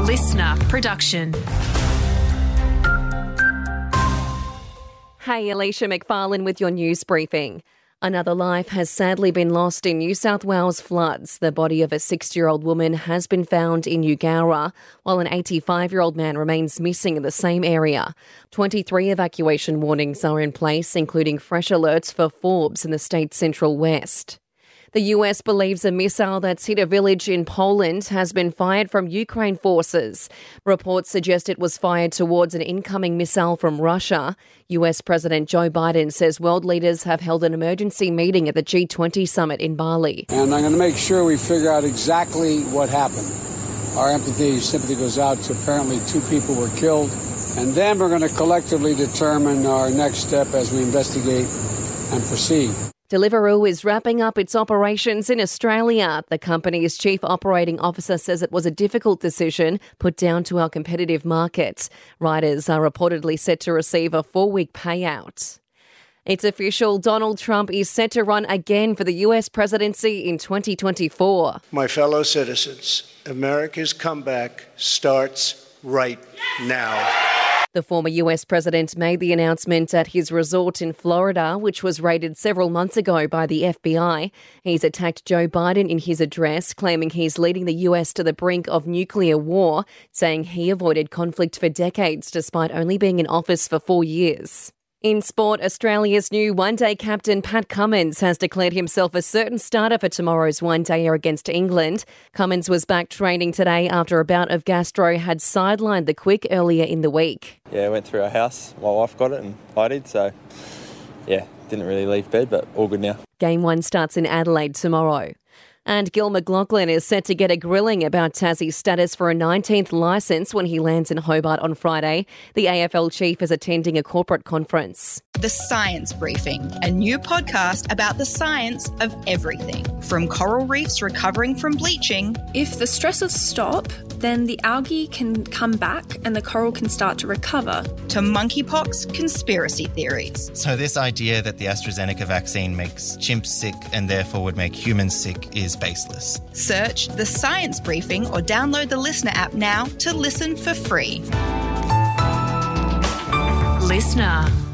listener production. Hey, Alicia McFarlane with your news briefing. Another life has sadly been lost in New South Wales floods. The body of a 60-year-old woman has been found in Eugowra, while an 85-year-old man remains missing in the same area. 23 evacuation warnings are in place, including fresh alerts for Forbes in the state's central west. The US believes a missile that's hit a village in Poland has been fired from Ukraine forces. Reports suggest it was fired towards an incoming missile from Russia. US President Joe Biden says world leaders have held an emergency meeting at the G20 summit in Bali. And I'm going to make sure we figure out exactly what happened. Our empathy simply goes out to apparently 2 people were killed. And then we're going to collectively determine our next step as we investigate and proceed. Deliveroo is wrapping up its operations in Australia. The company's chief operating officer says it was a difficult decision put down to our competitive market. Riders are reportedly set to receive a 4-week payout. It's official, Donald Trump is set to run again for the US presidency in 2024. My fellow citizens, America's comeback starts right now. The former US president made the announcement at his resort in Florida, which was raided several months ago by the FBI. He's attacked Joe Biden in his address, claiming he's leading the US to the brink of nuclear war, saying he avoided conflict for decades despite only being in office for 4 years. In sport, Australia's new one-day captain Pat Cummins has declared himself a certain starter for tomorrow's one-dayer against England. Cummins was back training today after a bout of gastro had sidelined the quick earlier in the week. Yeah, I went through our house. My wife got it and I did, so yeah, didn't really leave bed, but all good now. Game 1 starts in Adelaide tomorrow. And Gil McLachlan is set to get a grilling about Tassie's status for a 19th licence when he lands in Hobart on Friday. The AFL chief is attending a corporate conference. The Science Briefing, a new podcast about the science of everything. From coral reefs recovering from bleaching. If the stressors stop, then the algae can come back and the coral can start to recover. To monkeypox conspiracy theories. So this idea that the AstraZeneca vaccine makes chimps sick and therefore would make humans sick is baseless. Search The Science Briefing or download the Listener app now to listen for free. Listener.